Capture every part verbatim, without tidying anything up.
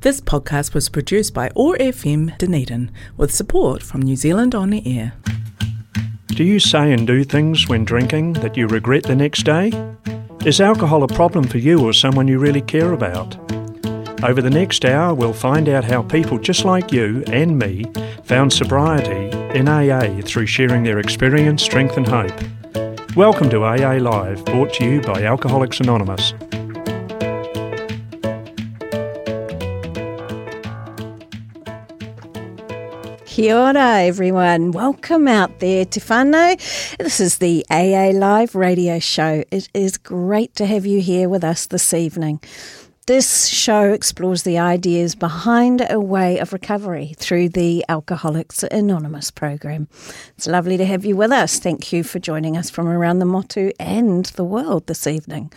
This podcast was produced by O A R F M Dunedin with support from New Zealand On the Air. Do you say and do things when drinking that you regret the next day? Is alcohol a problem for you or someone you really care about? Over the next hour, we'll find out how people just like you and me found sobriety in A A through sharing their experience, strength and hope. Welcome to A A Live, brought to you by Alcoholics Anonymous. Kia ora, everyone. Welcome out there, Te whānau. This is the A A Live radio show. It is great to have you here with us this evening. This show explores the ideas behind a way of recovery through the Alcoholics Anonymous program. It's lovely to have you with us. Thank you for joining us from around the motu and the world this evening.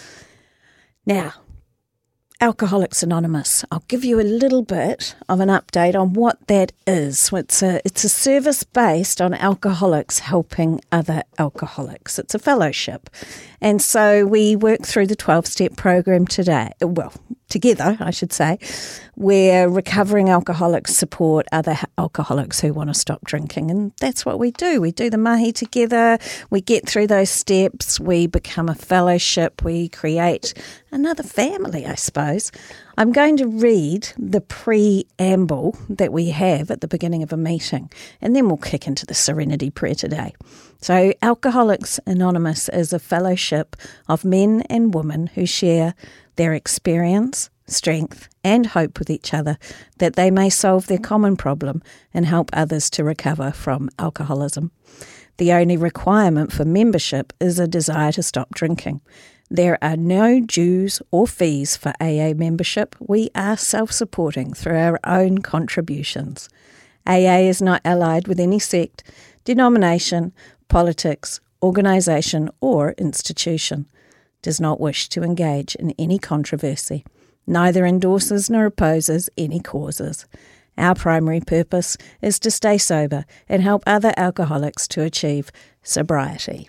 Now, Alcoholics Anonymous. I'll give you a little bit of an update on what that is. It's a, it's a service based on alcoholics helping other alcoholics. It's a fellowship. And so we work through the twelve-step program today, well, together, I should say, where recovering alcoholics support other alcoholics who want to stop drinking. And that's what we do. We do the mahi together, we get through those steps, we become a fellowship, we create another family, I suppose. I'm going to read the preamble that we have at the beginning of a meeting, and then we'll kick into the Serenity Prayer today. So Alcoholics Anonymous is a fellowship of men and women who share their experience, strength and hope with each other that they may solve their common problem and help others to recover from alcoholism. The only requirement for membership is a desire to stop drinking. There are no dues or fees for A A membership. We are self-supporting through our own contributions. A A is not allied with any sect, denomination, politics, organisation or institution. Does not wish to engage in any controversy. Neither endorses nor opposes any causes. Our primary purpose is to stay sober and help other alcoholics to achieve sobriety.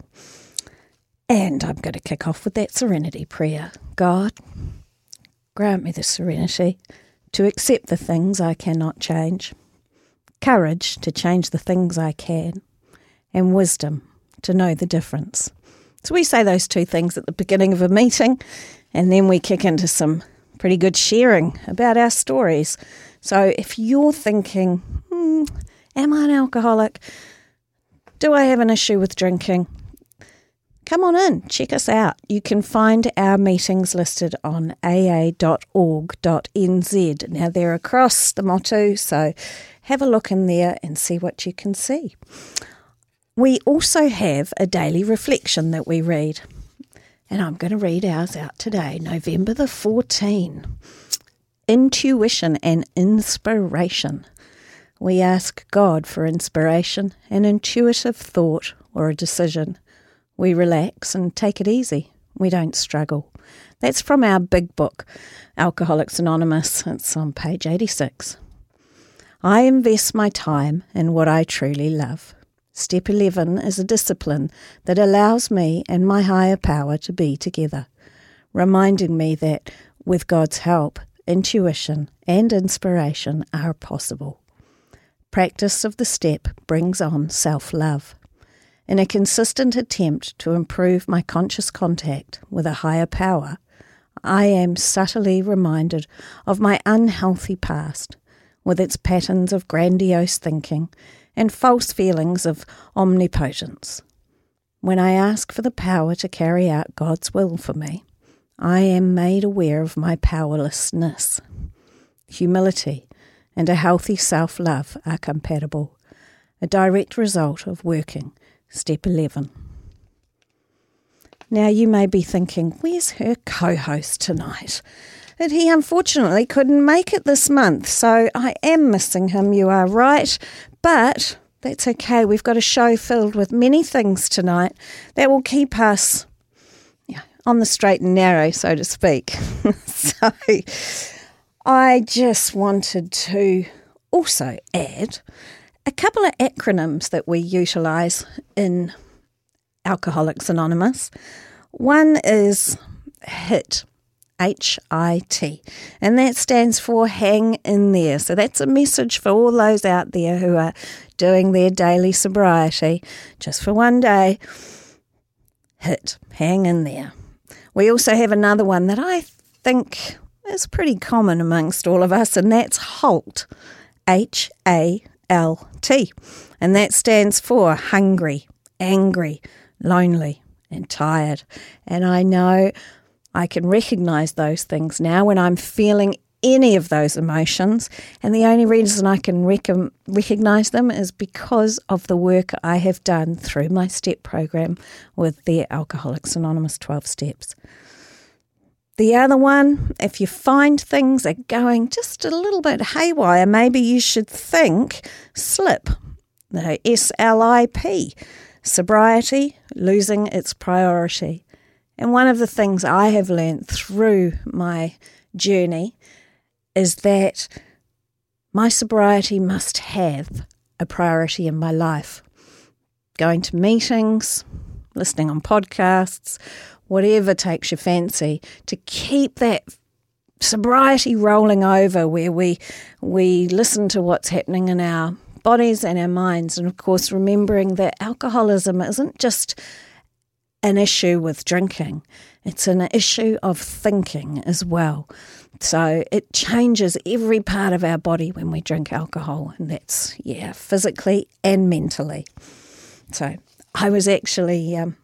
And I'm going to kick off with that Serenity Prayer. God, grant me the serenity to accept the things I cannot change, courage to change the things I can, and wisdom to know the difference. So we say those two things at the beginning of a meeting, and then we kick into some pretty good sharing about our stories. So if you're thinking, hmm, am I an alcoholic? Do I have an issue with drinking? Come on in, check us out. You can find our meetings listed on a a dot org dot n z. Now they're across the motu, so have a look in there and see what you can see. We also have a daily reflection that we read, and I'm going to read ours out today, November the fourteenth. Intuition and inspiration. We ask God for inspiration, an intuitive thought or a decision. We relax and take it easy. We don't struggle. That's from our big book, Alcoholics Anonymous. It's on page eighty-six. I invest my time in what I truly love. Step eleven is a discipline that allows me and my higher power to be together, reminding me that with God's help, intuition and inspiration are possible. Practice of the step brings on self-love. In a consistent attempt to improve my conscious contact with a higher power, I am subtly reminded of my unhealthy past, with its patterns of grandiose thinking and false feelings of omnipotence. When I ask for the power to carry out God's will for me, I am made aware of my powerlessness. Humility and a healthy self-love are compatible, a direct result of working Step eleven. Now you may be thinking, where's her co-host tonight? And he unfortunately couldn't make it this month, so I am missing him, you are right. But that's okay, we've got a show filled with many things tonight that will keep us yeah, on the straight and narrow, so to speak. So I just wanted to also add a couple of acronyms that we utilise in Alcoholics Anonymous. One is HIT, H I T, and that stands for hang in there. So that's a message for all those out there who are doing their daily sobriety just for one day. Hit, hang in there. We also have another one that I think is pretty common amongst all of us, and that's HALT, H A L T, and that stands for hungry, angry, lonely, and tired. And I know I can recognise those things now when I'm feeling any of those emotions, and the only reason I can rec- recognise them is because of the work I have done through my STEP program with the Alcoholics Anonymous twelve Steps. The other one, if you find things are going just a little bit haywire, maybe you should think SLIP, no, S L I P, sobriety, losing its priority. And one of the things I have learned through my journey is that my sobriety must have a priority in my life. Going to meetings, listening on podcasts, whatever takes your fancy, to keep that sobriety rolling over where we we listen to what's happening in our bodies and our minds. And of course, remembering that alcoholism isn't just an issue with drinking, it's an issue of thinking as well. So it changes every part of our body when we drink alcohol, and that's, yeah, physically and mentally. So I was actually, um,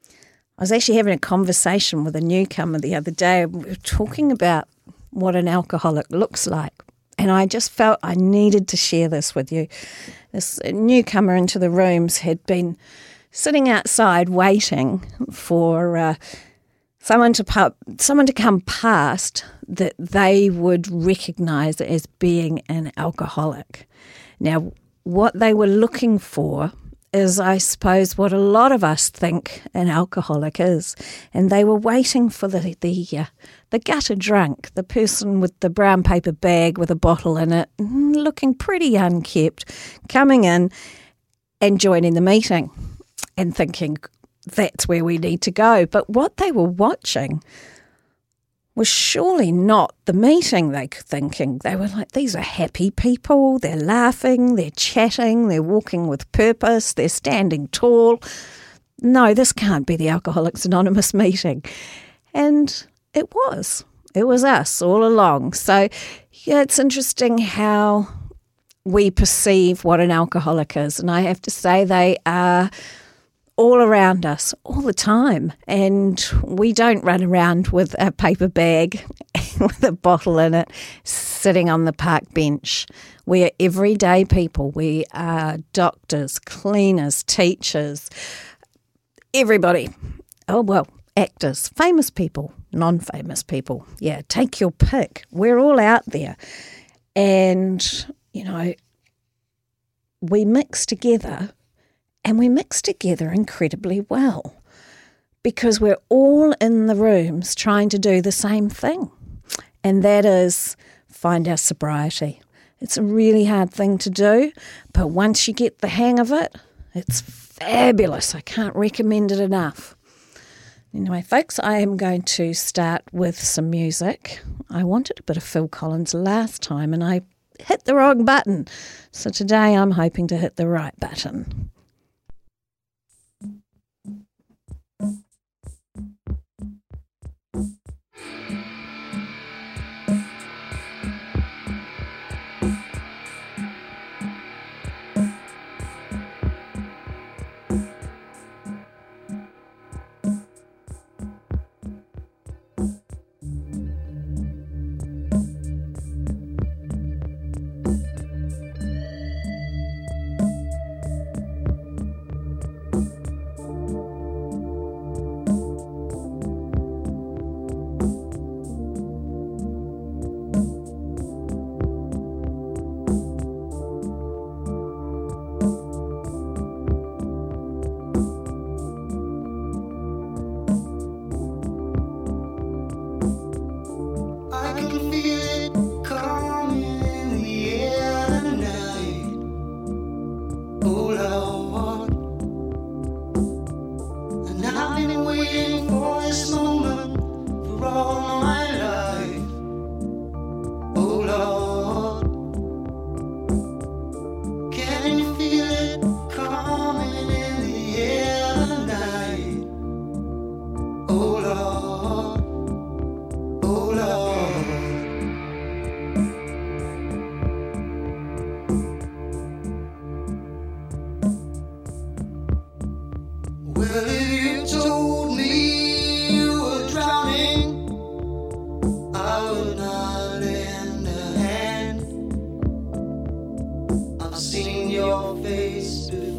I was actually having a conversation with a newcomer the other day. We were talking about what an alcoholic looks like, and I just felt I needed to share this with you. This newcomer into the rooms had been sitting outside waiting for uh, someone to pu- someone to come past that they would recognise as being an alcoholic. Now, what they were looking for is, I suppose, what a lot of us think an alcoholic is, and they were waiting for the the uh, the gutter drunk, the person with the brown paper bag with a bottle in it, looking pretty unkept, coming in and joining the meeting and thinking that's where we need to go. But what they were watching was surely not the meeting, they were thinking. They were like, these are happy people, they're laughing, they're chatting, they're walking with purpose, they're standing tall. No, this can't be the Alcoholics Anonymous meeting. And it was. It was us all along. So, yeah, it's interesting how we perceive what an alcoholic is. And I have to say they are all around us all the time, and we don't run around with a paper bag with a bottle in it sitting on the park bench. We are everyday people. We are doctors, cleaners, teachers, everybody. Oh, well, actors, famous people, non-famous people. Yeah, take your pick. We're all out there. And, you know, we mix together. And we mix together incredibly well because we're all in the rooms trying to do the same thing, and that is find our sobriety. It's a really hard thing to do, but once you get the hang of it, it's fabulous. I can't recommend it enough. Anyway, folks, I am going to start with some music. I wanted a bit of Phil Collins last time and I hit the wrong button, so today I'm hoping to hit the right button.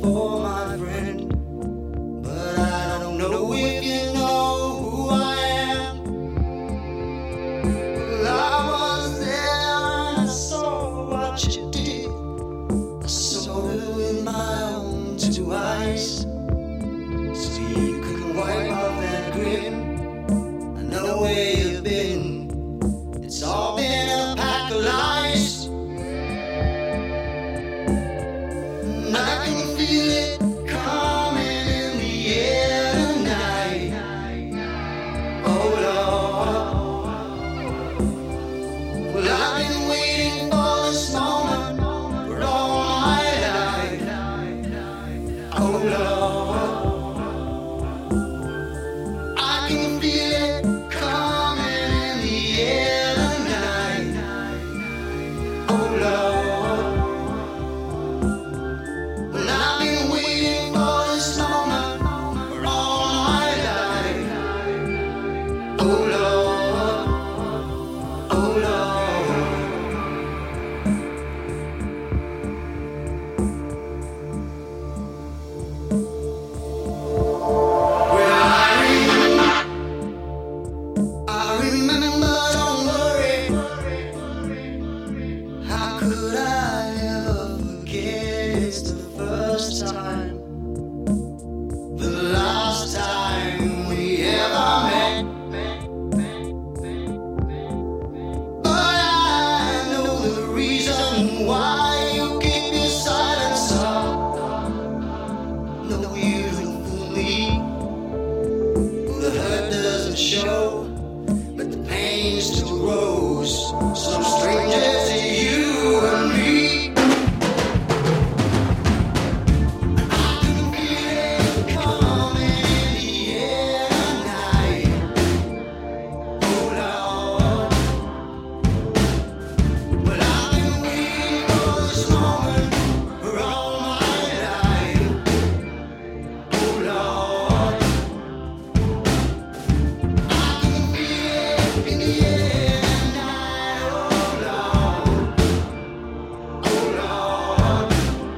for my friend, but I don't know if you know who I am. Well, I was there and I saw what you did. I saw it with my own two eyes, so you couldn't wipe off that grin. I know where you've been. It's all been a pack of lies. And I can feel it coming in the air tonight. Oh Lord. Well, I've been waiting for this moment for all my life. Oh Lord. I can feel it coming in the air tonight. Oh Lord. Well, I've been waiting for this moment for all my life. Oh Lord. Oh Lord. Well, I remember, I remember, don't worry. How could I ever forget? It's the first time, the last time we ever met. But I know the reason why you keep your silence up. No, you don't fool me. The hurt doesn't show, but the pain still grows. Some stranger to you and me. I can feel it coming in the air tonight. Oh Lord. Well, I've been waiting for this moment for all my life. Oh Lord. I can feel it in the air tonight. Oh Lord. Oh Lord.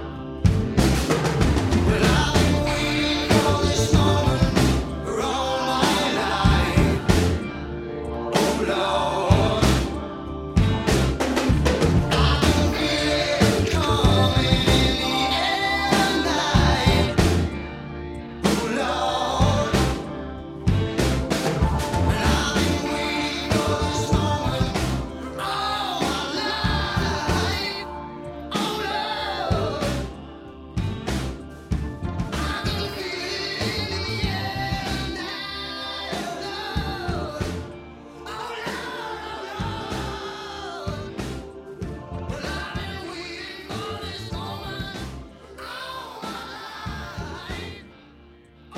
Well, I've been waiting for this moment for all my life. Oh Lord. I can feel it coming in the air tonight. Oh Lord. And I've been waiting for this moment for all my life. Oh Lord. I can feel it in the air tonight. Oh Lord. Oh Lord. Well, I've been waiting for this moment all my life. Oh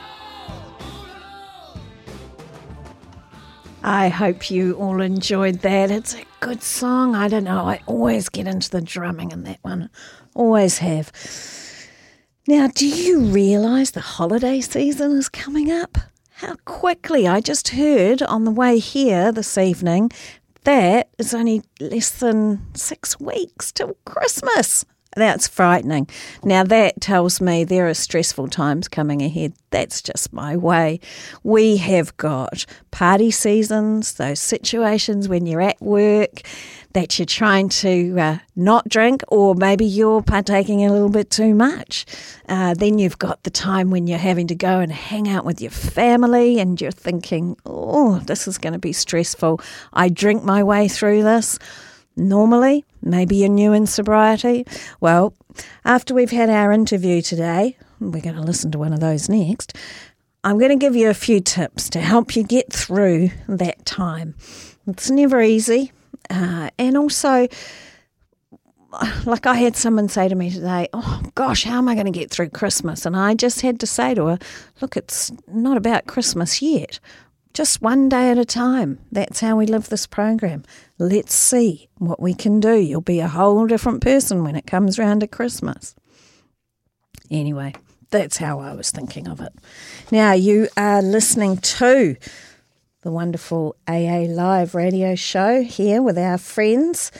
Lord. I hope you all enjoyed that. It's a good song. I don't know. I always get into the drumming in that one. Always have. Now, do you realise the holiday season is coming up? How quickly. I just heard on the way here this evening that it's only less than six weeks till Christmas. That's frightening. Now, that tells me there are stressful times coming ahead. That's just my way. We have got party seasons, those situations when you're at work that you're trying to uh, not drink, or maybe you're partaking a little bit too much. Uh, then you've got the time when you're having to go and hang out with your family and you're thinking, oh, this is going to be stressful. I drink my way through this. Normally, maybe you're new in sobriety. Well, after we've had our interview today, we're going to listen to one of those next, I'm going to give you a few tips to help you get through that time. It's never easy. Uh, and also, like I had someone say to me today, oh gosh, how am I going to get through Christmas? And I just had to say to her, look, it's not about Christmas yet. Just one day at a time. That's how we live this program. Let's see what we can do. You'll be a whole different person when it comes round to Christmas. Anyway, that's how I was thinking of it. Now, you are listening to the wonderful A A Live radio show here with our friends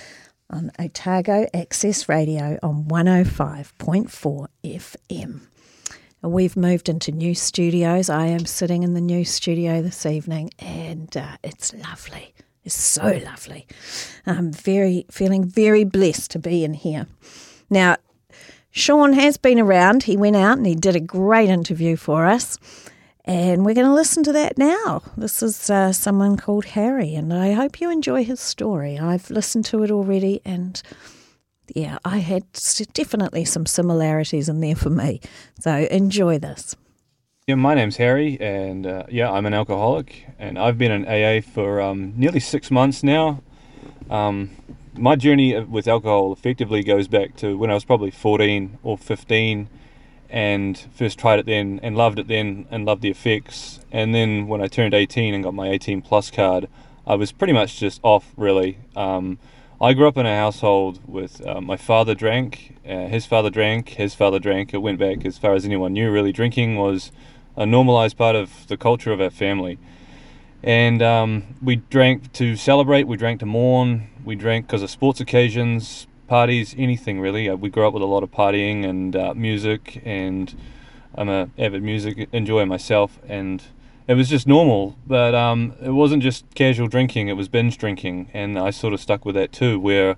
on Otago Access Radio on one oh five point four F M. And we've moved into new studios. I am sitting in the new studio this evening, and uh, it's lovely. It's so lovely. I'm very feeling very blessed to be in here. Now, Sean has been around. He went out and he did a great interview for us. And we're going to listen to that now. This is uh, someone called Harry, and I hope you enjoy his story. I've listened to it already, and yeah, I had definitely some similarities in there for me. So enjoy this. Yeah, my name's Harry, and uh, yeah, I'm an alcoholic, and I've been in A A for um, nearly six months now. Um, my journey with alcohol effectively goes back to when I was probably fourteen or fifteen. And first tried it then and loved it then and loved the effects. And then when I turned eighteen and got my eighteen plus card, I was pretty much just off, really. Um, I grew up in a household with uh, my father drank, uh, his father drank, his father drank. It went back as far as anyone knew, really. Drinking was a normalized part of the culture of our family. And um, we drank to celebrate, we drank to mourn, we drank because of sports occasions, parties, anything really. We grew up with a lot of partying and uh, music, and I'm a avid music enjoyer myself, and it was just normal. But um, it wasn't just casual drinking, it was binge drinking, and I sort of stuck with that too, where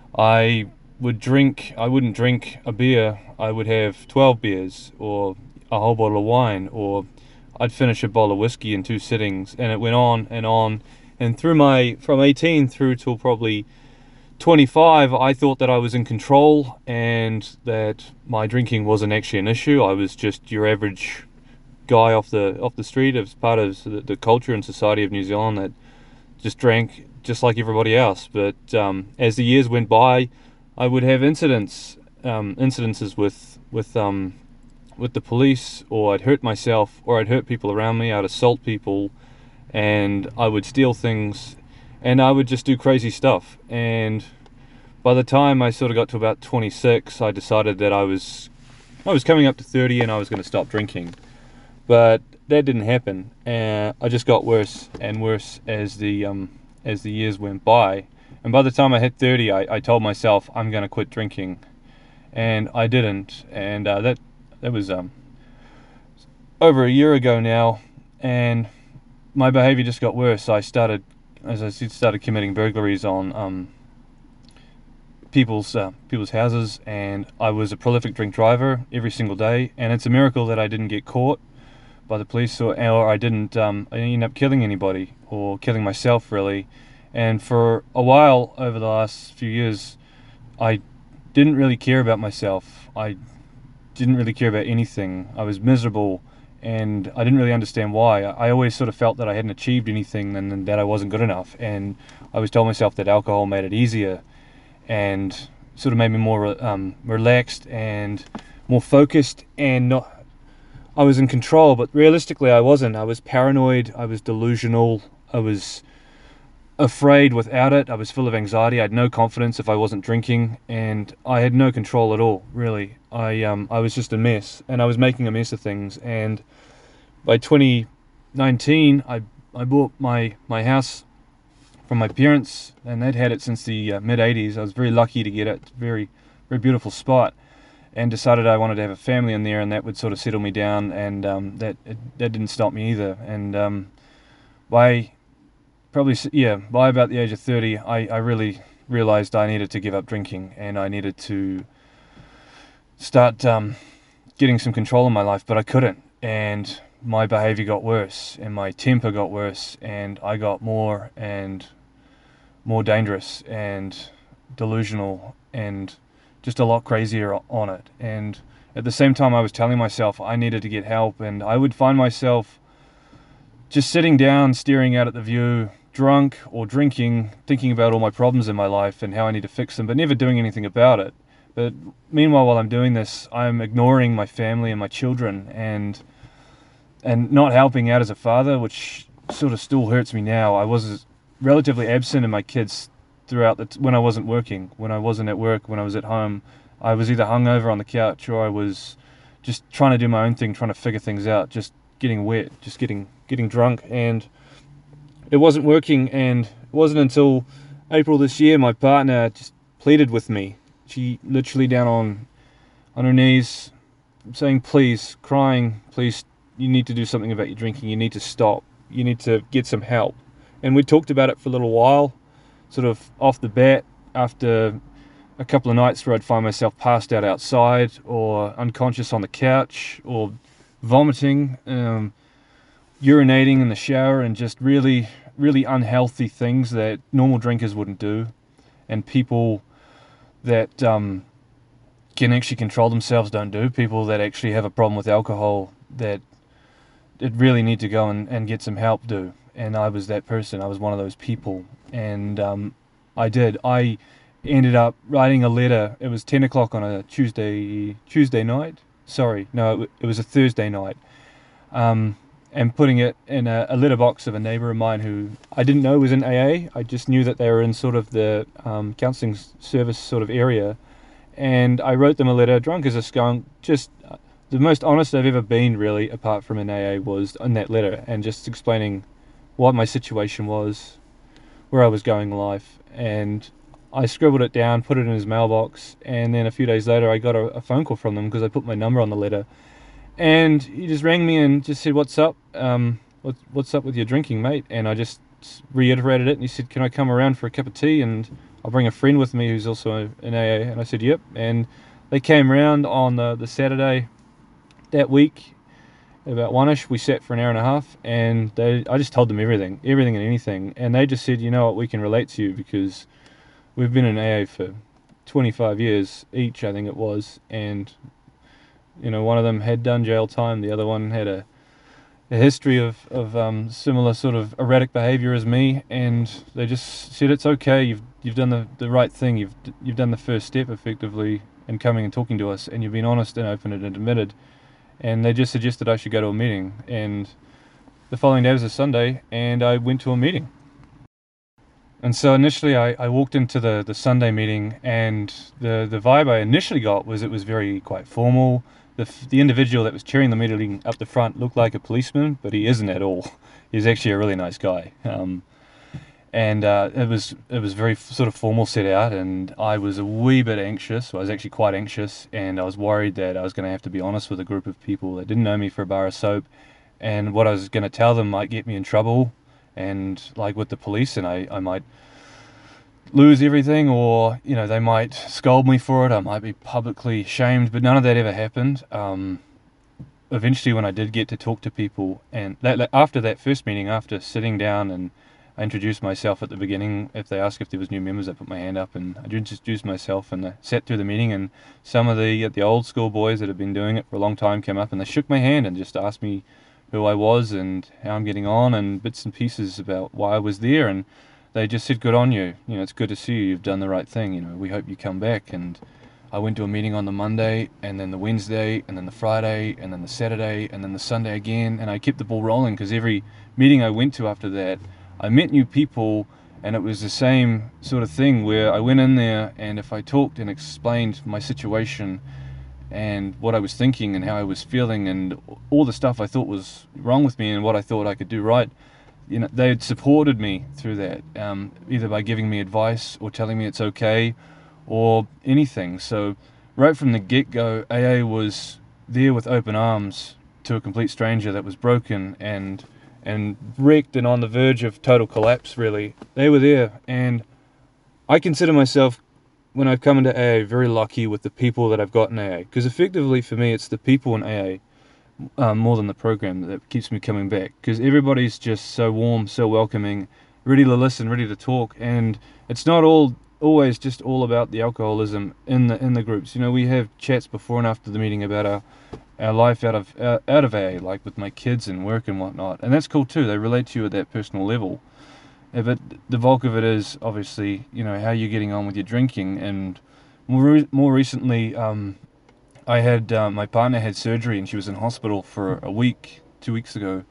I would drink, I wouldn't drink a beer, I would have twelve beers, or a whole bottle of wine, or I'd finish a bottle of whiskey in two sittings, and it went on and on. And through my, from eighteen through till probably twenty-five, I thought that I was in control and that my drinking wasn't actually an issue. I was just your average guy off the off the street, as part of the, the culture and society of New Zealand that just drank just like everybody else. But um, as the years went by, I would have incidents, um, incidences with with um, with the police, or I'd hurt myself, or I'd hurt people around me. I'd assault people, and I would steal things. And I would just do crazy stuff. And by the time I sort of got to about twenty-six, I decided that I was I was coming up to thirty and I was going to stop drinking. But that didn't happen. And I just got worse and worse as the um, as the years went by. And by the time I hit thirty, I, I told myself I'm going to quit drinking. And I didn't. And uh, that that was um, over a year ago now. And my behavior just got worse. I started as I started committing burglaries on um, people's uh, people's houses, and I was a prolific drink driver every single day. And it's a miracle that I didn't get caught by the police, or, or I didn't um, I didn't end up killing anybody or killing myself, really. And for a while over the last few years, I didn't really care about myself. I didn't really care about anything. I was miserable. And I didn't really understand why. I always sort of felt that I hadn't achieved anything and that I wasn't good enough. And I always told myself that alcohol made it easier and sort of made me more um, relaxed and more focused, and not. I was in control, but realistically I wasn't. I was paranoid, I was delusional, I was afraid without it, I was full of anxiety, I had no confidence if I wasn't drinking, and I had no control at all, really. I um I was just a mess, and I was making a mess of things. And by twenty nineteen, I I bought my my house from my parents, and they'd had it since the uh, mid eighties. I was very lucky to get it. Very very beautiful spot, and decided I wanted to have a family in there, and that would sort of settle me down. And um, that it, that didn't stop me either. And um, by probably yeah by about the age of thirty, I I really realized I needed to give up drinking, and I needed to start um, getting some control in my life, but I couldn't, and my behavior got worse, and my temper got worse, and I got more and more dangerous and delusional and just a lot crazier on it. And at the same time, I was telling myself I needed to get help, and I would find myself just sitting down, staring out at the view, drunk or drinking, thinking about all my problems in my life and how I need to fix them, but never doing anything about it. But meanwhile, while I'm doing this, I'm ignoring my family and my children, and and not helping out as a father, which sort of still hurts me now. I was relatively absent in my kids throughout the t- when I wasn't working, when I wasn't at work, when I was at home. I was either hungover on the couch, or I was just trying to do my own thing, trying to figure things out, just getting wet, just getting getting drunk, and it wasn't working. And it wasn't until April this year, my partner just pleaded with me. She literally down on on her knees, saying, please, crying, please, you need to do something about your drinking. You need to stop. You need to get some help. And we talked about it for a little while, sort of off the bat, after a couple of nights where I'd find myself passed out outside or unconscious on the couch or vomiting, um, urinating in the shower, and just really, really unhealthy things that normal drinkers wouldn't do. And people that um, can actually control themselves don't do. People that actually have a problem with alcohol that that really need to go and, and get some help do. And I was that person. I was one of those people. And um, I did. I ended up writing a letter. It was ten o'clock on a Tuesday Tuesday night. Sorry, no, it, it was a Thursday night. Um, and putting it in a, a letterbox of a neighbour of mine who I didn't know was in A A. I just knew that they were in sort of the um, counselling service sort of area. And I wrote them a letter, drunk as a skunk, just uh, the most honest I've ever been, really, apart from in A A, was in that letter, and just explaining what my situation was, where I was going in life. And I scribbled it down, put it in his mailbox, and then a few days later I got a, a phone call from them because I put my number on the letter. And he just rang me and just said, what's up? Um, what, what's up with your drinking, mate? And I just reiterated it, and he said, can I come around for a cup of tea? And I'll bring a friend with me who's also in A A. And I said, yep. And they came around on the, the Saturday that week, about one-ish. We sat for an hour and a half, and they, I just told them everything, everything and anything. And they just said, you know what, we can relate to you because we've been in A A for twenty-five years each, I think it was. And, you know, one of them had done jail time. The other one had a, a history of, of um, similar sort of erratic behaviour as me. And they just said, it's okay, you've you've done the, the right thing. You've you've done the first step, effectively, in coming and talking to us. And you've been honest and open and admitted. And they just suggested I should go to a meeting. And the following day was a Sunday, and I went to a meeting. And so initially I, I walked into the, the Sunday meeting, and the, the vibe I initially got was it was very quite formal. The, the individual that was chairing the meeting up the front looked like a policeman, but he isn't at all. He's actually a really nice guy. Um, and uh, it was it was very sort of formal set out, and I was a wee bit anxious. I was actually quite anxious, and I was worried that I was going to have to be honest with a group of people that didn't know me for a bar of soap, and what I was going to tell them might get me in trouble, and like with the police, and I, I might lose everything, or you know, they might scold me for it. I might be publicly shamed, but none of that ever happened. Um, eventually, when I did get to talk to people, and that, after that first meeting, after sitting down, and I introduced myself at the beginning. If they asked if there was new members, I put my hand up and I introduced myself, and I sat through the meeting, and some of the the old school boys that have been doing it for a long time came up and they shook my hand and just asked me who I was and how I'm getting on, and bits and pieces about why I was there. And they just said, good on you, you know, it's good to see you, you've done the right thing, you know, we hope you come back. And I went to a meeting on the Monday, and then the Wednesday, and then the Friday, and then the Saturday, and then the Sunday again, and I kept the ball rolling, because every meeting I went to after that, I met new people, and it was the same sort of thing where I went in there, and if I talked and explained my situation and what I was thinking and how I was feeling and all the stuff I thought was wrong with me and what I thought I could do right, you know, they had supported me through that, um, either by giving me advice or telling me it's okay or anything. So right from the get-go, A A was there with open arms to a complete stranger that was broken and and wrecked and on the verge of total collapse, really. They were there, and I consider myself, when I've come into A A, very lucky with the people that I've got in A A, because effectively for me it's the people in A A um, more than the program that keeps me coming back, because everybody's just so warm, so welcoming, ready to listen, ready to talk, and it's not all always just all about the alcoholism in the in the groups. You know, we have chats before and after the meeting about our our life out of uh, out of A A, like with my kids and work and whatnot, and that's cool too. They relate to you at that personal level. Yeah, but the bulk of it is obviously, you know, how you're getting on with your drinking. And more re- more recently, um, I had uh, my partner had surgery, and she was in hospital for a week, two weeks ago,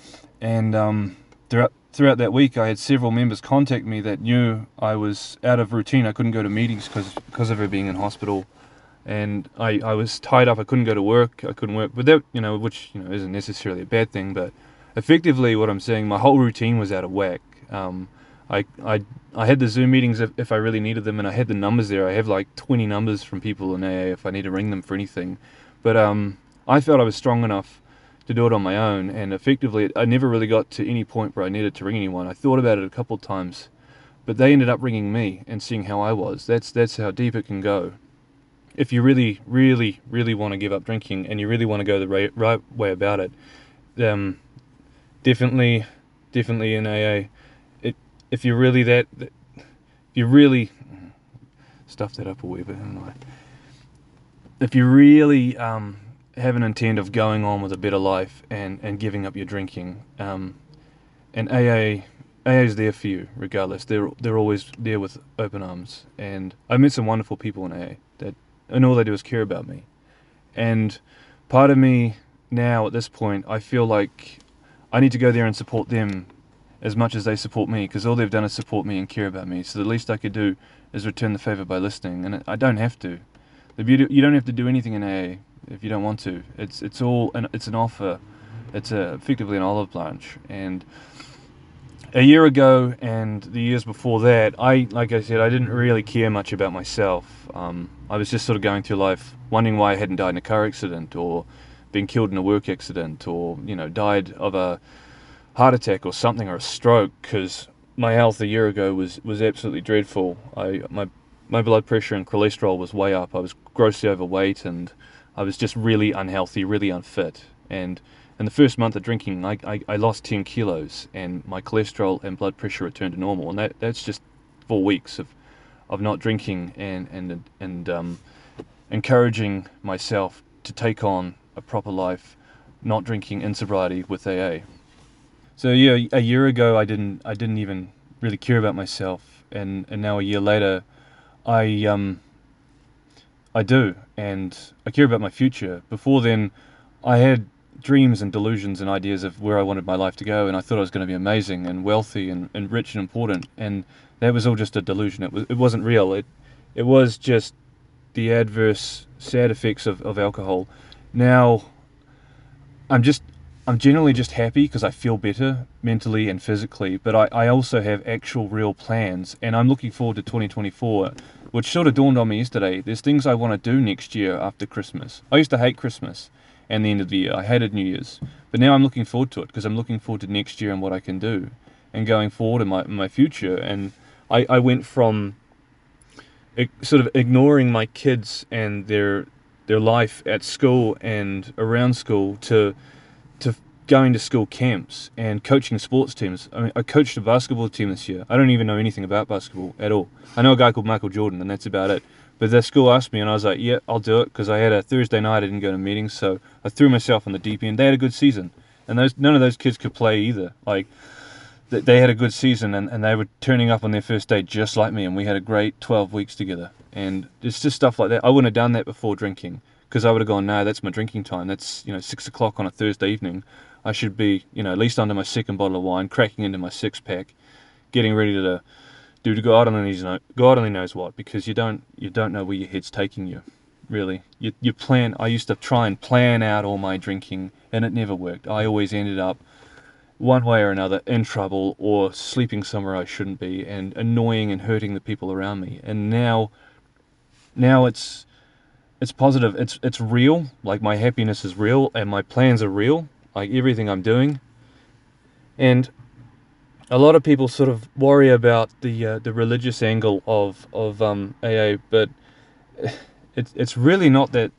and um, throughout throughout that week, I had several members contact me that knew I was out of routine. I couldn't go to meetings because because of her being in hospital. And I, I was tied up, I couldn't go to work, I couldn't work, but that, you know, which, you know, isn't necessarily a bad thing, but effectively what I'm saying, my whole routine was out of whack. Um, I, I, I had the Zoom meetings if, if I really needed them, and I had the numbers there. I have like twenty numbers from people in A A if I need to ring them for anything. But um, I felt I was strong enough to do it on my own, and effectively I never really got to any point where I needed to ring anyone. I thought about it a couple of times, but they ended up ringing me and seeing how I was. That's that's how deep it can go. If you really, really, really want to give up drinking and you really want to go the right, right way about it, um, definitely, definitely in A A. It if you're really that, that if you really stuff that up a wee bit, haven't I? If you really um, have an intent of going on with a better life and, and giving up your drinking, um, and A A A A is there for you regardless. They're they're always there with open arms. And I met some wonderful people in A A that, and all they do is care about me. And part of me now at this point, I feel like I need to go there and support them as much as they support me, because all they've done is support me and care about me. So the least I could do is return the favor by listening, and I don't have to. The beauty, you don't have to do anything in A A if you don't want to. It's it's all an, it's an offer. It's a, effectively an olive branch. And a year ago and the years before that, I like I said, I didn't really care much about myself. Um, I was just sort of going through life wondering why I hadn't died in a car accident, or been killed in a work accident, or you know died of a heart attack or something, or a stroke, because my health a year ago was was absolutely dreadful. I my my blood pressure and cholesterol was way up. I was grossly overweight, and I was just really unhealthy, really unfit. And in the first month of drinking, I, I, I lost ten kilos, and my cholesterol and blood pressure returned to normal. And that that's just four weeks of, of not drinking and and and um, encouraging myself to take on a proper life, not drinking in sobriety with A A. So yeah, a year ago I didn't I didn't even really care about myself, and, and now a year later, I um I do, and I care about my future. Before then, I had dreams and delusions and ideas of where I wanted my life to go, and I thought I was going to be amazing and wealthy and, and rich and important, and that was all just a delusion. It was it wasn't real. It it was just the adverse, sad effects of, of alcohol. Now, I'm just I'm generally just happy because I feel better mentally and physically, but I, I also have actual real plans, and I'm looking forward to twenty twenty-four, which sort of dawned on me yesterday. There's things I want to do next year after Christmas. I used to hate Christmas and the end of the year. I hated New Year's, but now I'm looking forward to it because I'm looking forward to next year and what I can do and going forward in my, in my future. And I, I went from it, sort of ignoring my kids and their their life at school and around school to to going to school camps and coaching sports teams. I mean, I coached a basketball team this year. I don't even know anything about basketball at all. I know a guy called Michael Jordan, and that's about it. But the school asked me, and I was like, yeah, I'll do it, because I had a Thursday night, I didn't go to meetings, so I threw myself on the deep end. They had a good season, and those none of those kids could play either. Like, they had a good season, and, and they were turning up on their first day just like me, and we had a great twelve weeks together. And it's just stuff like that. I wouldn't have done that before drinking, because I would have gone, no, that's my drinking time. That's, you know, six o'clock on a Thursday evening. I should be, you know, at least under my second bottle of wine, cracking into my six pack, getting ready to do to God only knows, God only knows what, because you don't you don't know where your head's taking you, really. You you plan. I used to try and plan out all my drinking, and it never worked. I always ended up one way or another in trouble, or sleeping somewhere I shouldn't be, and annoying and hurting the people around me. And now, now it's it's positive. It's it's real. Like, my happiness is real, and my plans are real. Like, everything I'm doing. And a lot of people sort of worry about the uh, the religious angle of of um, A A, but it's it's really not that.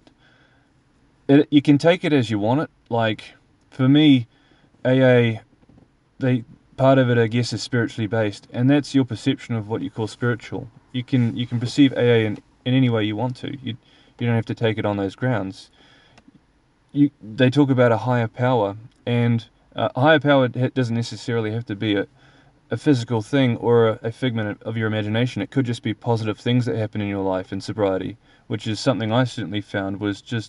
It, you can take it as you want it. Like, for me, A A, they part of it, I guess, is spiritually based, and that's your perception of what you call spiritual. You can you can perceive A A in, in any way you want to. You you don't have to take it on those grounds. You, they talk about a higher power, and uh, a higher power doesn't necessarily have to be a, a physical thing or a, a figment of your imagination. It could just be positive things that happen in your life in sobriety, which is something I certainly found was just,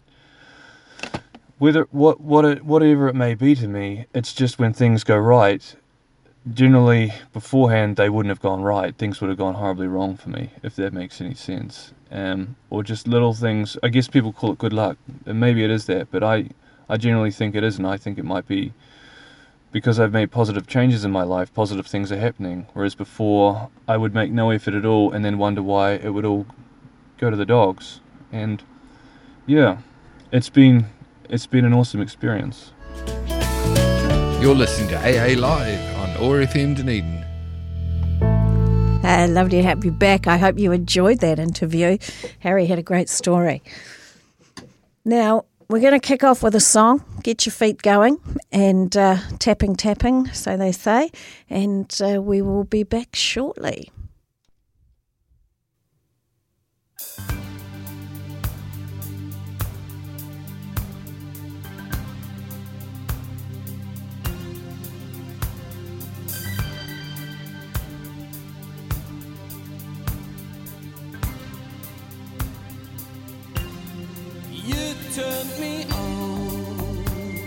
whether what what it, whatever it may be to me, it's just when things go right, generally beforehand they wouldn't have gone right. Things would have gone horribly wrong for me, if that makes any sense. Um, or just little things. I guess people call it good luck, and maybe it is that, but I, I generally think it isn't. I think it might be because I've made positive changes in my life, positive things are happening. Whereas before, I would make no effort at all and then wonder why it would all go to the dogs. And yeah, it's been it's been an awesome experience. You're listening to A A Live on O A R F M Dunedin. Uh, lovely to have you back. I hope you enjoyed that interview. Harry had a great story. Now, we're going to kick off with a song, get your feet going, and uh, tapping, tapping, so they say, and uh, we will be back shortly. You turned me on.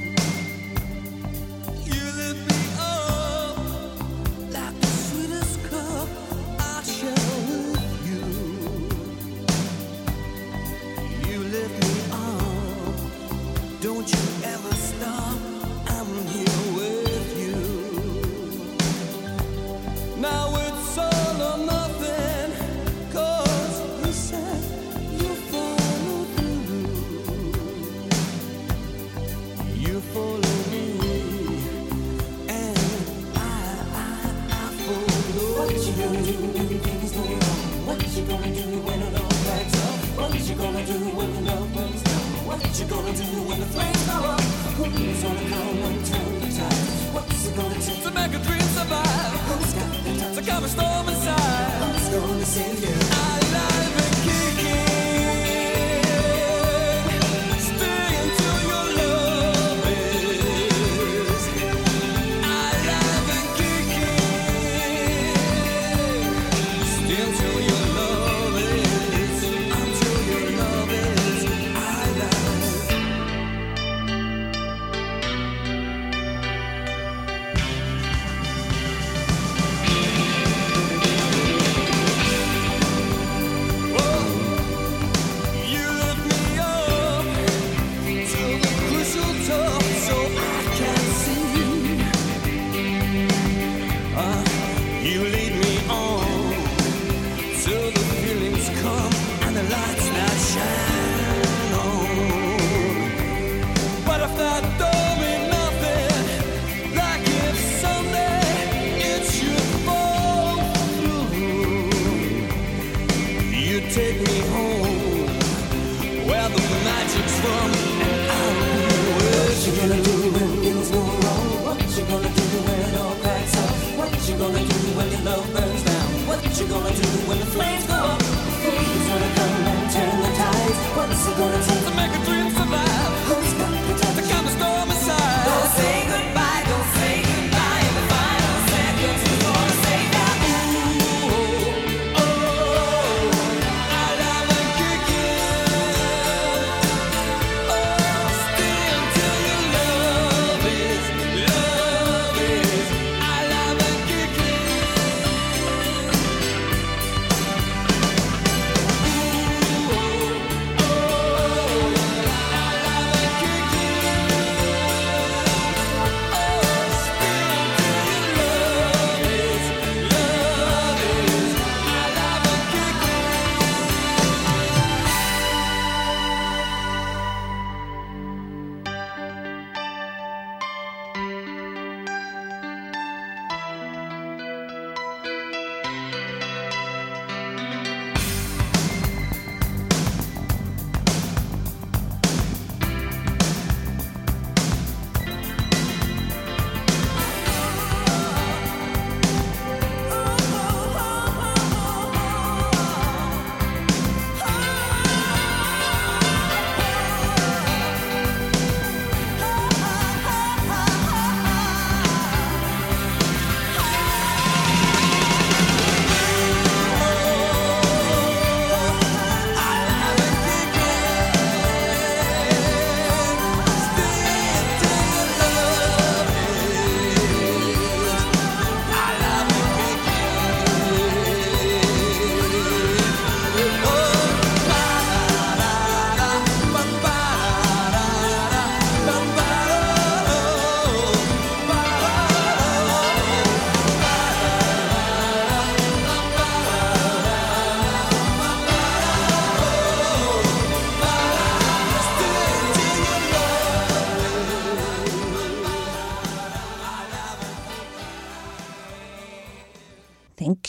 You lit me up like the sweetest cup I share with you. You lit me up. Don't you ever stop. I'm here with you. Now it's all or nothing, 'cause you said you follow through. You follow me, and I, I, I follow. What you gonna do when the things go wrong? What you gonna do when it all backs up? What you gonna do when the love burns down? What you gonna do when the flames go up? Who's gonna come and turn the tide? What's it gonna take to make a dream survive? Who's got the time to calm a storm inside? Who's gonna save you? Alive and kicking. Stay until your love is alive and kicking. Stay until your love is, until your love is alive. You lift me up to the crucial top so I can see. Uh, you lead me on till the feelings come and the lights that shine on. But if that don't mean nothing, like if someday it should fall through, you take me home where the magic's from, and I'll be with you. What you gonna do when things go wrong? What you gonna do when it all cracks up? What you gonna do when your love burns down? What you gonna do when the flames go up? Who's gonna come and turn the tides? What's it gonna take to make a dream survive? Who's got the time to calm the storm inside? Don't say goodbye, don't say goodbye. In the final seconds, who's gonna say that? Ooh, oh, I love and kicking. Oh, stay until your love is, love is, I love and kicking.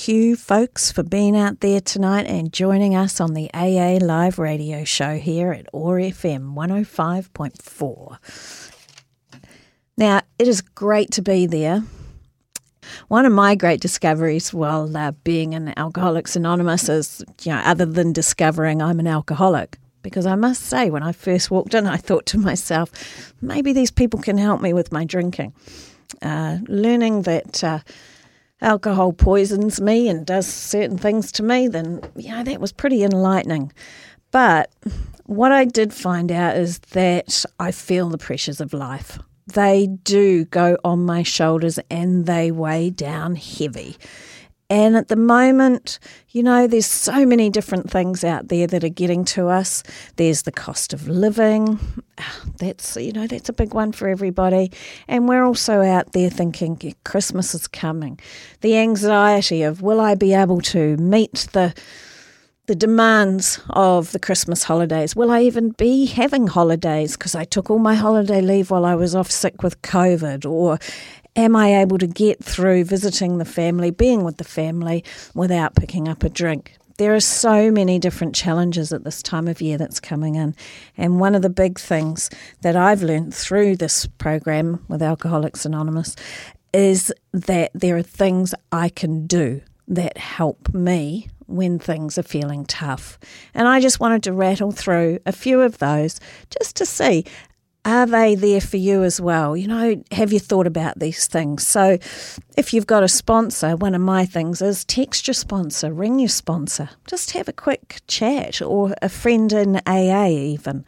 thank you, folks, for being out there tonight and joining us on the A A Live radio show here at O A R F M one oh five point four. Now, it is great to be there. One of my great discoveries while uh, being in Alcoholics Anonymous is, you know, other than discovering I'm an alcoholic, because I must say, when I first walked in, I thought to myself, maybe these people can help me with my drinking. Uh, learning that uh, alcohol poisons me and does certain things to me, then, you know, that was pretty enlightening. But what I did find out is that I feel the pressures of life. They do go on my shoulders and they weigh down heavy. And at the moment, you know, there's so many different things out there that are getting to us. There's the cost of living. That's, you know, that's a big one for everybody. And we're also out there thinking, yeah, Christmas is coming. The anxiety of, will I be able to meet the the demands of the Christmas holidays? Will I even be having holidays because I took all my holiday leave while I was off sick with COVID? Or am I able to get through visiting the family, being with the family without picking up a drink? There are so many different challenges at this time of year that's coming in. And one of the big things that I've learned through this program with Alcoholics Anonymous is that there are things I can do that help me when things are feeling tough. And I just wanted to rattle through a few of those just to see, are they there for you as well? You know, have you thought about these things? So if you've got a sponsor, one of my things is text your sponsor, ring your sponsor, just have a quick chat, or a friend in A A even.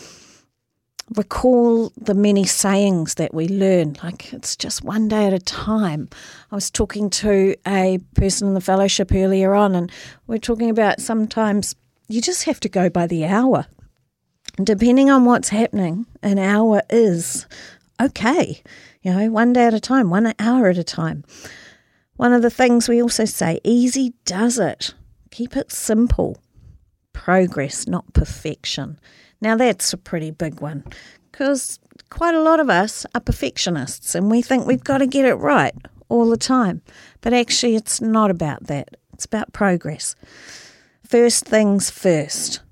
Recall the many sayings that we learn, like it's just one day at a time. I was talking to a person in the fellowship earlier on, and we're talking about sometimes you just have to go by the hour. And depending on what's happening, an hour is okay. You know, one day at a time, one hour at a time. One of the things we also say, easy does it. Keep it simple. Progress, not perfection. Now that's a pretty big one, because quite a lot of us are perfectionists and we think we've got to get it right all the time. But actually it's not about that. It's about progress. First things first.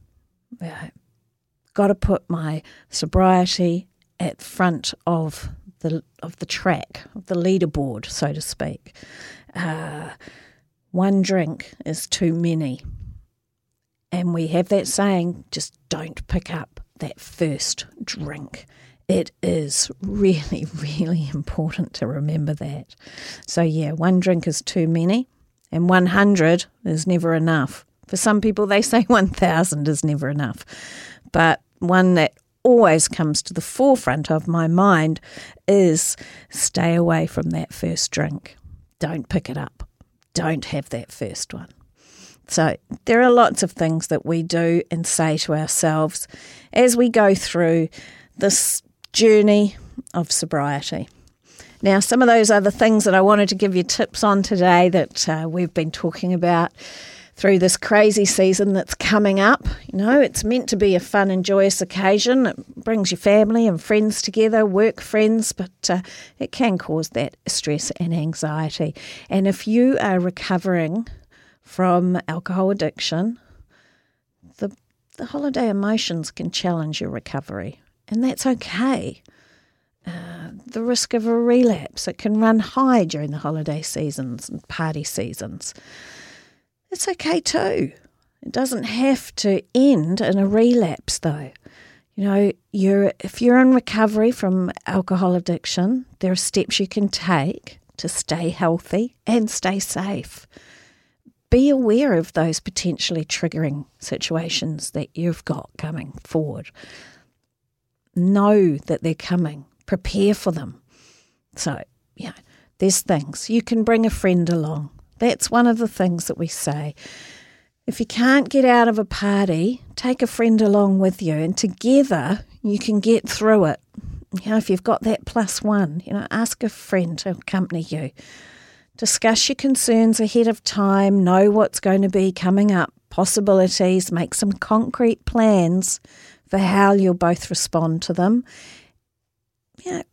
Got to put my sobriety at front of the of the track, of the leaderboard, so to speak. Uh, one drink is too many. And we have that saying, just don't pick up that first drink. It is really, really important to remember that. So yeah, one drink is too many, and one hundred is never enough. For some people, they say one thousand is never enough. But one that always comes to the forefront of my mind is stay away from that first drink. Don't pick it up. Don't have that first one. So there are lots of things that we do and say to ourselves as we go through this journey of sobriety. Now, some of those are the things that I wanted to give you tips on today that uh, we've been talking about through this crazy season that's coming up. You know, it's meant to be a fun and joyous occasion. It brings your family and friends together, work friends, but uh, it can cause that stress and anxiety. And if you are recovering from alcohol addiction, the the holiday emotions can challenge your recovery, and that's okay. Uh, the risk of a relapse, it can run high during the holiday seasons and party seasons. It's okay too. It doesn't have to end in a relapse though. You know, you're if you're in recovery from alcohol addiction, there are steps you can take to stay healthy and stay safe. Be aware of those potentially triggering situations that you've got coming forward. Know that they're coming. Prepare for them. So, yeah, there's things. You can bring a friend along. That's one of the things that we say. If you can't get out of a party, take a friend along with you, and together you can get through it. You know, if you've got that plus one, you know, ask a friend to accompany you. Discuss your concerns ahead of time, know what's going to be coming up, possibilities, make some concrete plans for how you'll both respond to them. You know,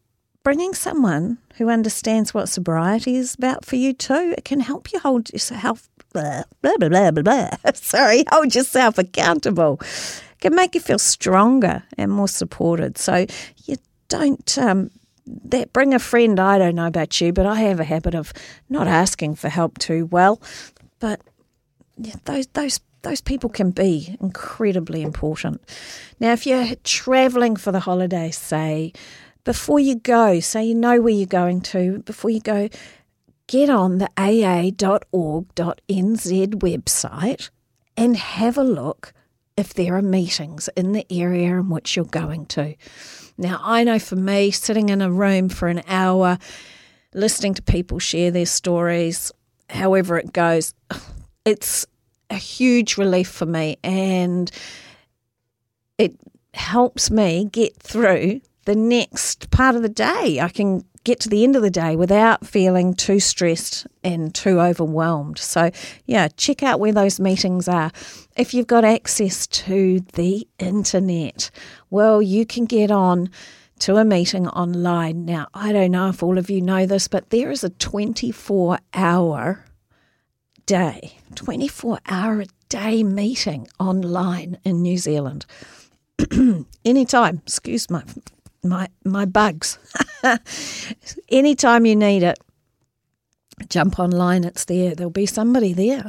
bringing someone who understands what sobriety is about for you too, it can help you hold yourself, blah, blah, blah, blah, blah, blah. Sorry, hold yourself accountable. It can make you feel stronger and more supported. So you don't, um, that bring a friend, I don't know about you, but I have a habit of not asking for help too well. But yeah, those those those people can be incredibly important. Now, if you're travelling for the holidays, say, before you go, say you know where you're going to, before you go, get on the a a dot org dot n z website and have a look if there are meetings in the area in which you're going to. Now, I know for me, sitting in a room for an hour, listening to people share their stories, however it goes, it's a huge relief for me, and it helps me get through the next part of the day. I can get to the end of the day without feeling too stressed and too overwhelmed. So, yeah, check out where those meetings are. If you've got access to the internet, well, you can get on to a meeting online. Now, I don't know if all of you know this, but there is a twenty-four hour day, twenty-four hour a day meeting online in New Zealand. Anytime, excuse my my my bugs. Anytime you need it, jump online, it's there. There'll be somebody there.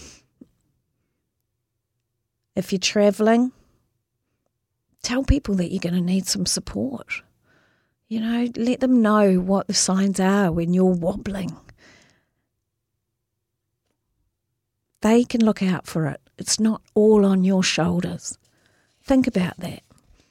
If you're travelling, tell people that you're going to need some support. You know, let them know what the signs are when you're wobbling. They can look out for it. It's not all on your shoulders. Think about that.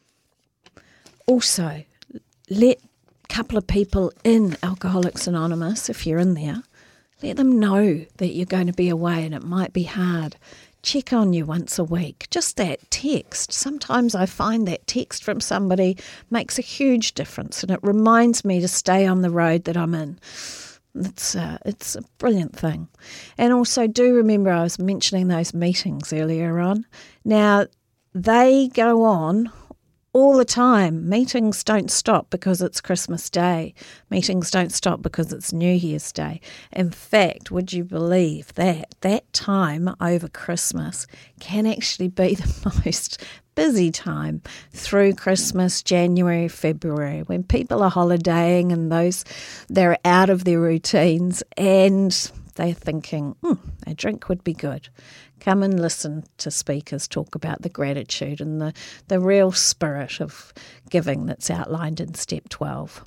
Also, let a couple of people in Alcoholics Anonymous, if you're in there, let them know that you're going to be away and it might be hard. Check on you once a week. Just that text. Sometimes I find that text from somebody makes a huge difference, and it reminds me to stay on the road that I'm in. It's uh, it's a brilliant thing. And also do remember I was mentioning those meetings earlier on. Now, they go on all the time. Meetings don't stop because it's Christmas Day. Meetings don't stop because it's New Year's Day. In fact, would you believe that that time over Christmas can actually be the most busy time through Christmas, January, February, when people are holidaying and those they're out of their routines and they're thinking, hmm, a drink would be good. Come and listen to speakers talk about the gratitude and the, the real spirit of giving that's outlined in Step twelve.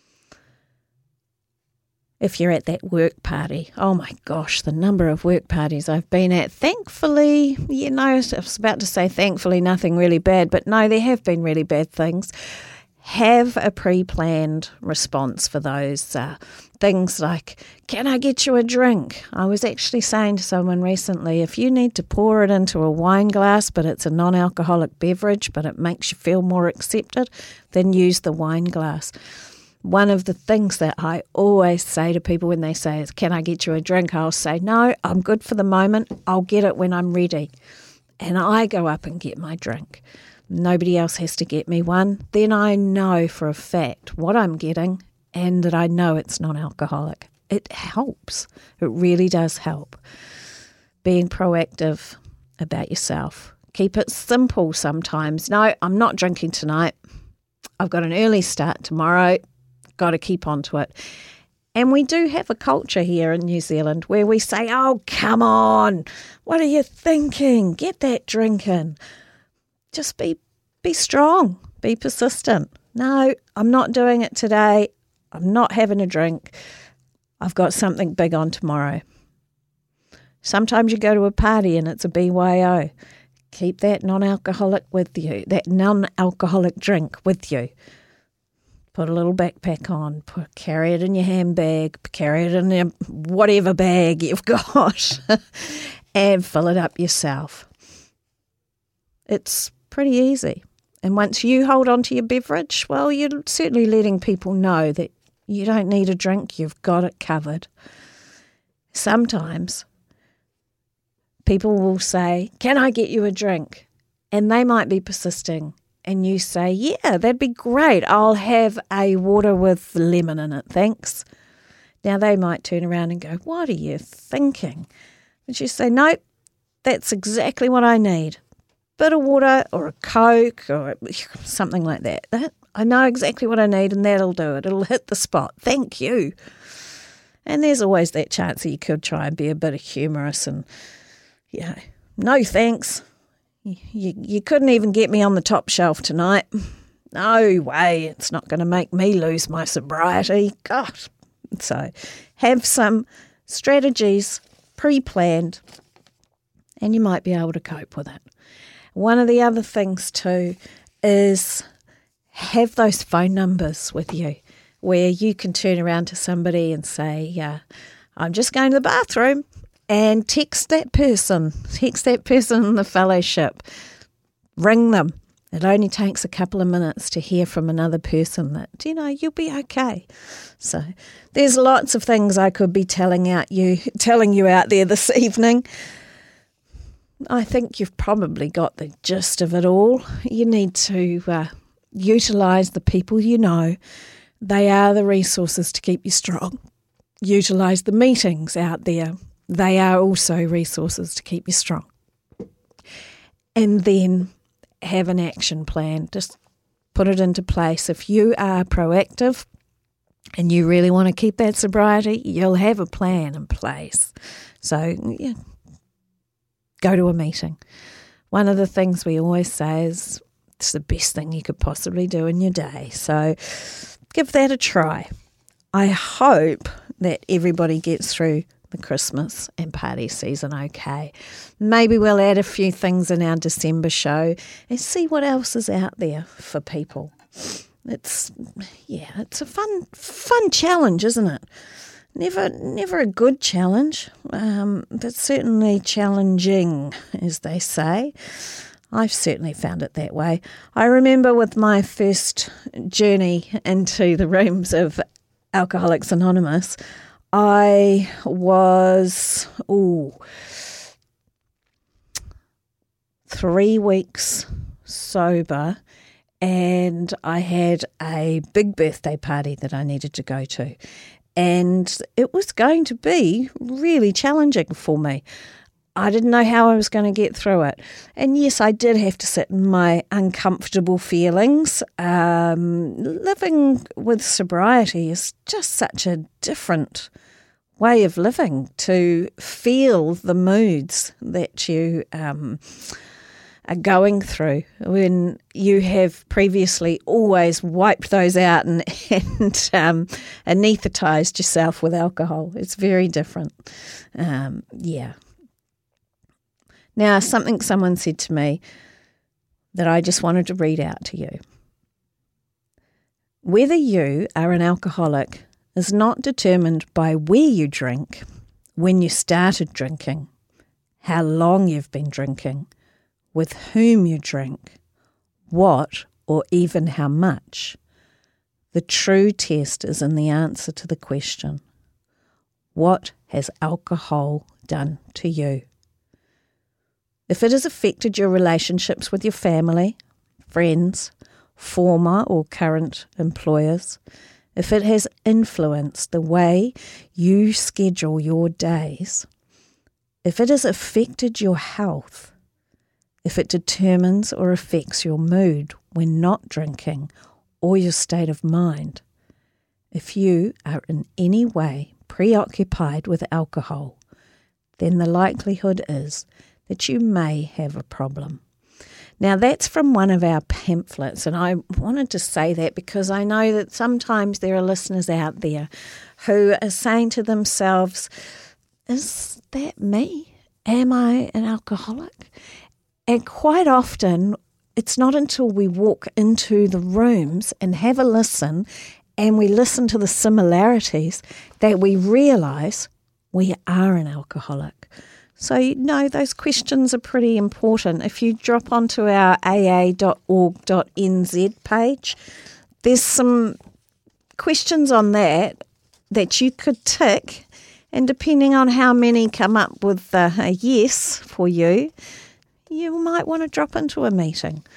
If you're at that work party, oh my gosh, the number of work parties I've been at. Thankfully, you know, I was about to say thankfully nothing really bad, but no, there have been really bad things. Have a pre-planned response for those uh, things like, can I get you a drink? I was actually saying to someone recently, if you need to pour it into a wine glass, but it's a non-alcoholic beverage, but it makes you feel more accepted, then use the wine glass. One of the things that I always say to people when they say is, can I get you a drink? I'll say, no, I'm good for the moment. I'll get it when I'm ready. And I go up and get my drink. Nobody else has to get me one. Then I know for a fact what I'm getting and that I know it's non-alcoholic. It helps. It really does help. Being proactive about yourself. Keep it simple sometimes. No, I'm not drinking tonight. I've got an early start tomorrow. Got to keep on to it. And we do have a culture here in New Zealand where we say, oh, come on. What are you thinking? Get that drink in. Just be be strong, be persistent. No, I'm not doing it today. I'm not having a drink. I've got something big on tomorrow. Sometimes you go to a party and it's a B Y O. Keep that non-alcoholic with you, that non-alcoholic drink with you. Put a little backpack on, put, carry it in your handbag, carry it in your whatever bag you've got, and fill it up yourself. It's pretty easy. And once you hold on to your beverage, well, you're certainly letting people know that you don't need a drink, you've got it covered. Sometimes people will say, can I get you a drink? And they might be persisting and you say, yeah, that'd be great. I'll have a water with lemon in it, thanks. Now, they might turn around and go, what are you thinking? And you say, nope, that's exactly what I need. Bit of water or a Coke or something like that. that. I know exactly what I need and that'll do it. It'll hit the spot. Thank you. And there's always that chance that you could try and be a bit of humorous and, you know, no thanks. You, you, you couldn't even get me on the top shelf tonight. No way. It's not going to make me lose my sobriety. God. So have some strategies pre-planned and you might be able to cope with it. One of the other things too is have those phone numbers with you where you can turn around to somebody and say, yeah, I'm just going to the bathroom, and text that person, text that person in the fellowship, ring them. It only takes a couple of minutes to hear from another person that, you know, you'll be okay. So there's lots of things I could be telling out you, telling you out there this evening. I think you've probably got the gist of it all. You need to uh, utilise the people you know. They are the resources to keep you strong. Utilise the meetings out there. They are also resources to keep you strong. And then have an action plan. Just put it into place. If you are proactive and you really want to keep that sobriety, you'll have a plan in place. So, yeah, go to a meeting. One of the things we always say is it's the best thing you could possibly do in your day. So give that a try. I hope that everybody gets through the Christmas and party season okay. Maybe we'll add a few things in our December show and see what else is out there for people. It's, yeah, it's a fun, fun challenge, isn't it? Never, never a good challenge, um, but certainly challenging, as they say. I've certainly found it that way. I remember with my first journey into the rooms of Alcoholics Anonymous, I was, ooh, three weeks sober, and I had a big birthday party that I needed to go to. And it was going to be really challenging for me. I didn't know how I was going to get through it. And yes, I did have to sit in my uncomfortable feelings. Um, living with sobriety is just such a different way of living, to feel the moods that you um, are going through when you have previously always wiped those out and, and um, anaesthetised yourself with alcohol. It's very different. Um, yeah. Now, something someone said to me that I just wanted to read out to you. Whether you are an alcoholic is not determined by where you drink, when you started drinking, how long you've been drinking, with whom you drink, what or even how much. The true test is in the answer to the question, what has alcohol done to you? If it has affected your relationships with your family, friends, former or current employers, if it has influenced the way you schedule your days, if it has affected your health, if it determines or affects your mood when not drinking or your state of mind, if you are in any way preoccupied with alcohol, then the likelihood is that you may have a problem. Now, that's from one of our pamphlets, and I wanted to say that because I know that sometimes there are listeners out there who are saying to themselves, is that me? Am I an alcoholic? And quite often, it's not until we walk into the rooms and have a listen and we listen to the similarities that we realise we are an alcoholic. So, you know, those questions are pretty important. If you drop onto our a a dot org dot n z page, there's some questions on that that you could tick, and depending on how many come up with uh, a yes for you, you might want to drop into a meeting.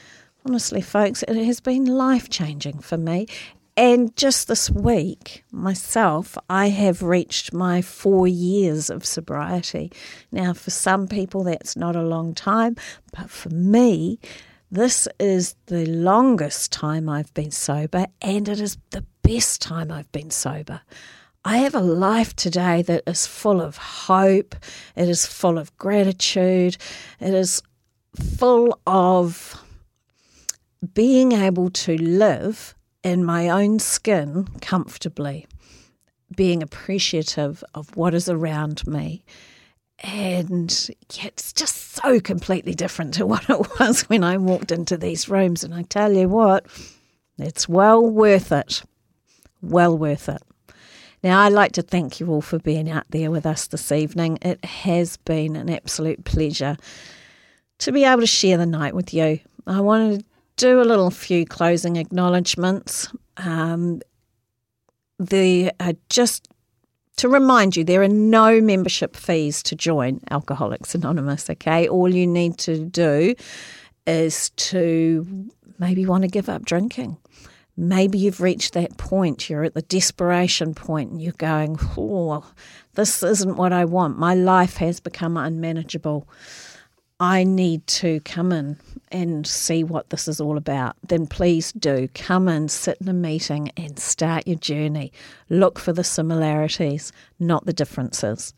honestly, folks, it has been life-changing for me. And just this week, myself, I have reached my four years of sobriety. Now, for some people, that's not a long time, but for me, this is the longest time I've been sober, and it is the best time I've been sober. I have a life today that is full of hope, it is full of gratitude, it is full of being able to live in my own skin comfortably, being appreciative of what is around me. And yeah, it's just so completely different to what it was when I walked into these rooms. And I tell you what, it's well worth it. Well worth it. Now, I'd like to thank you all for being out there with us this evening. It has been an absolute pleasure to be able to share the night with you. I wanted to do a little few closing acknowledgements. Um, the uh, just to remind you, there are no membership fees to join Alcoholics Anonymous, okay? All you need to do is to maybe want to give up drinking. Maybe you've reached that point, you're at the desperation point and you're going, oh, this isn't what I want. My life has become unmanageable. I need to come in and see what this is all about. Then please do come in, sit in a meeting and start your journey. Look for the similarities, not the differences.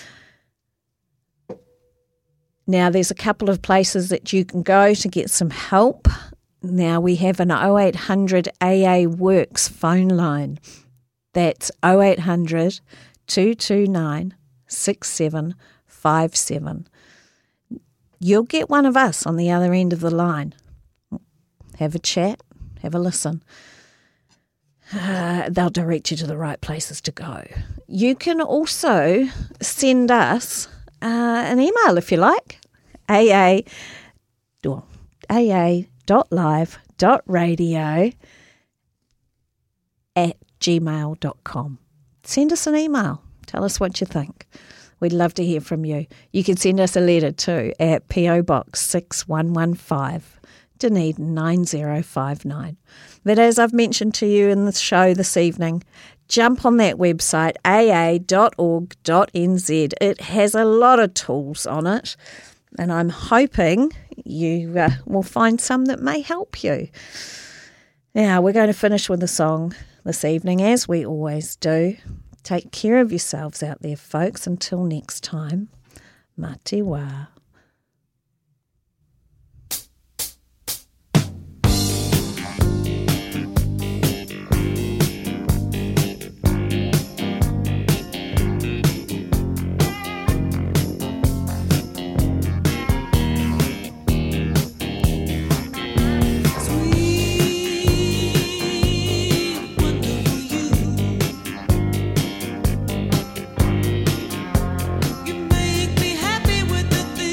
Now, there's a couple of places that you can go to get some help. Now, we have an oh eight hundred A A Works phone line. That's oh eight hundred, two two nine, six seven five seven. You'll get one of us on the other end of the line. Have a chat, have a listen. Uh, they'll direct you to the right places to go. You can also send us uh, an email if you like. A A, A A.live.radio at gmail dot com. Send us an email. Tell us what you think. We'd love to hear from you. You can send us a letter too at P O Box six one one five, Dunedin nine zero five nine. But as I've mentioned to you in the show this evening, jump on that website, a a dot org dot n z. It has a lot of tools on it, and I'm hoping you uh, will find some that may help you. Now, we're going to finish with a song this evening, as we always do. Take care of yourselves out there, folks. Until next time, mā te wā. You make me happy with the things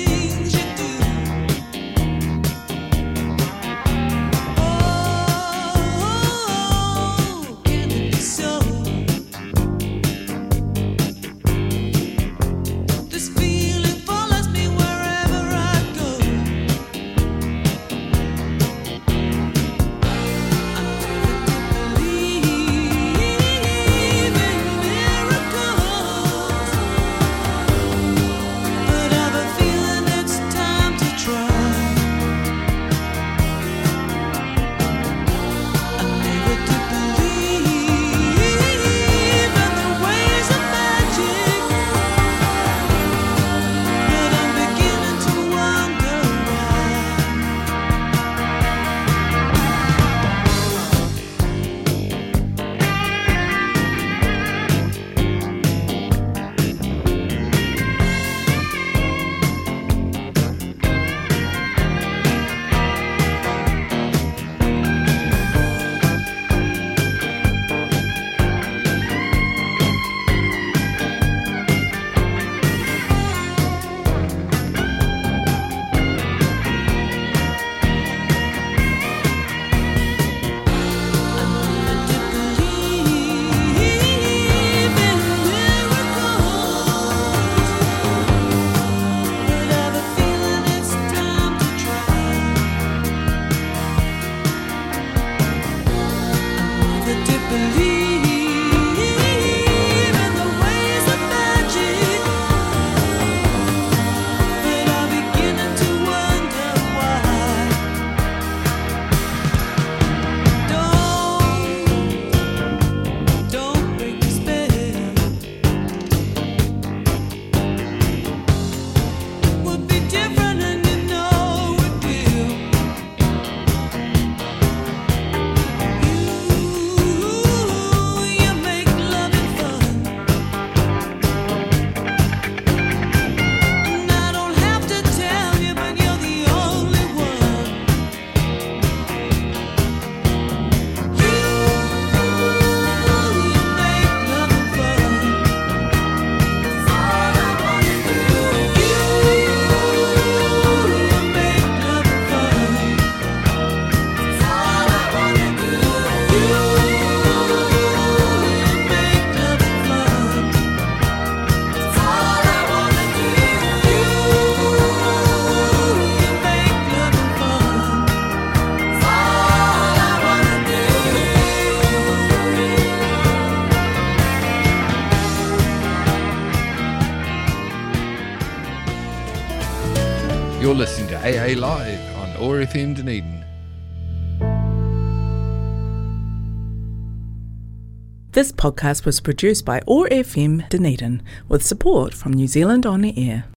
You're listening to A A Live on O A R F M Dunedin. This podcast was produced by O A R F M Dunedin with support from New Zealand On the Air.